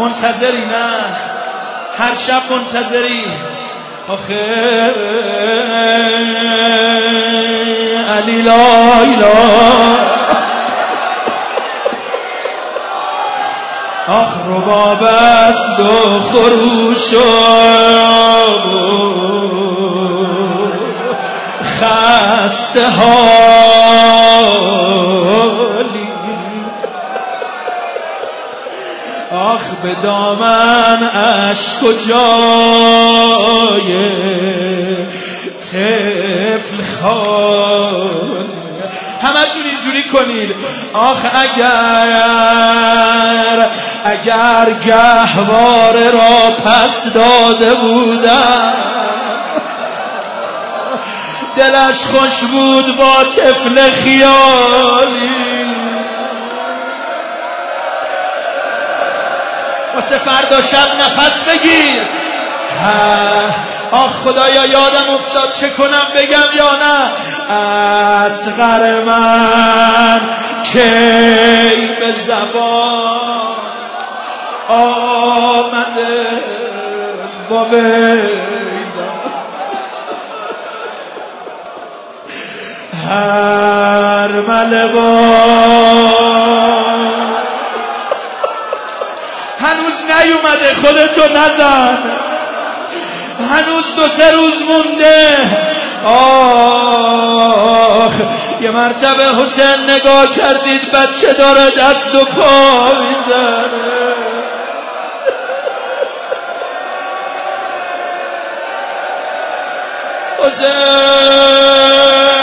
منتظری نه هر شب منتظری آخه علی لا اله آخ رباب است و خروش و خسته حالی آخ به دامن اشک و جای طفل خال همتون اینجوری کنید آخ اگر گهواره را پس داده بودم دلش خوش بود با طفل خیالی واسه فردا شب نفس بگیر آخ خدایا یادم افتاد چه کنم بگم یا نه اصغر من کی به زبان آمده با ویلا هر ملقان هنوز نیومده خودتو نزن هنوز 2-3 روز مونده آخ یه مرتبه حسین نگاه کردید بچه داره دست و پا میزنه حسین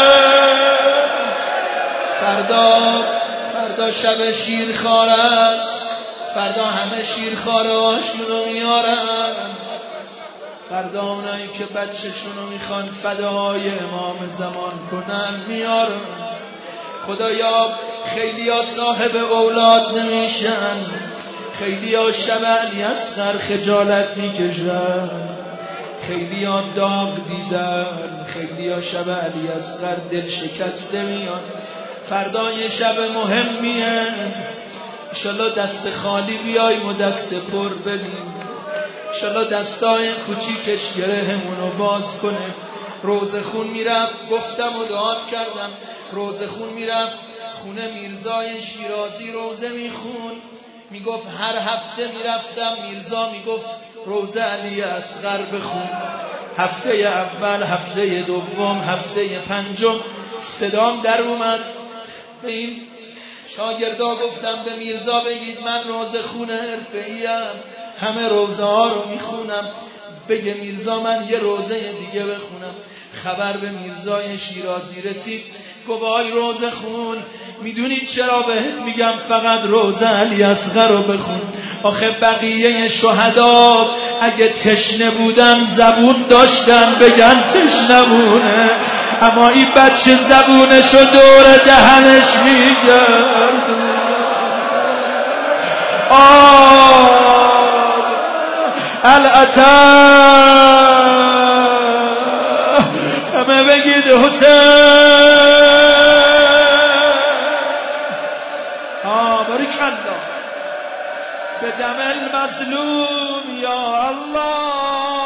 فردا شب شیرخوار است فردا همه شیرخواراشونو میارن فردا اونایی که بچه‌شونو میخوان فدای امام زمان کنن میارن خدایا خیلیا صاحب اولاد نمیشن خیلیا شب علی اصغر خجالت میکشن خیلیا داغ دیدن خیلیا شب علی اصغر دل شکسته میان فردا یه شب مهمیه انشالله دست خالی بیاییم و دست پر بدیم انشالله دستای کوچیکش گرهمونو باز کنه روزه خون میرفت گفتم و دعا کردم روزه خون میرفت خونه میرزای شیرازی روزه میخون میگفت هر هفته میرفتم میرزا میگفت روزه علی اصغر بخون هفته اول هفته دوم هفته پنجم صدام در اومد به این شاگردا گفتم به میرزا بگید من روزه خون حرفه‌ایم همه روزه ها رو میخونم بگه میرزا من یه روزه دیگه بخونم خبر به میرزای شیرازی رسید گفت وای روزه خون میدونید چرا بهت میگم فقط روزه علی اصغر رو بخون آخه بقیه شهدا اگه تشنه بودن زبون داشتن بگن تشنمونه اما این بچه زبونشو دور دهنش میگرد العطا همه بگید حسین باریکالله به دم المظلوم یا الله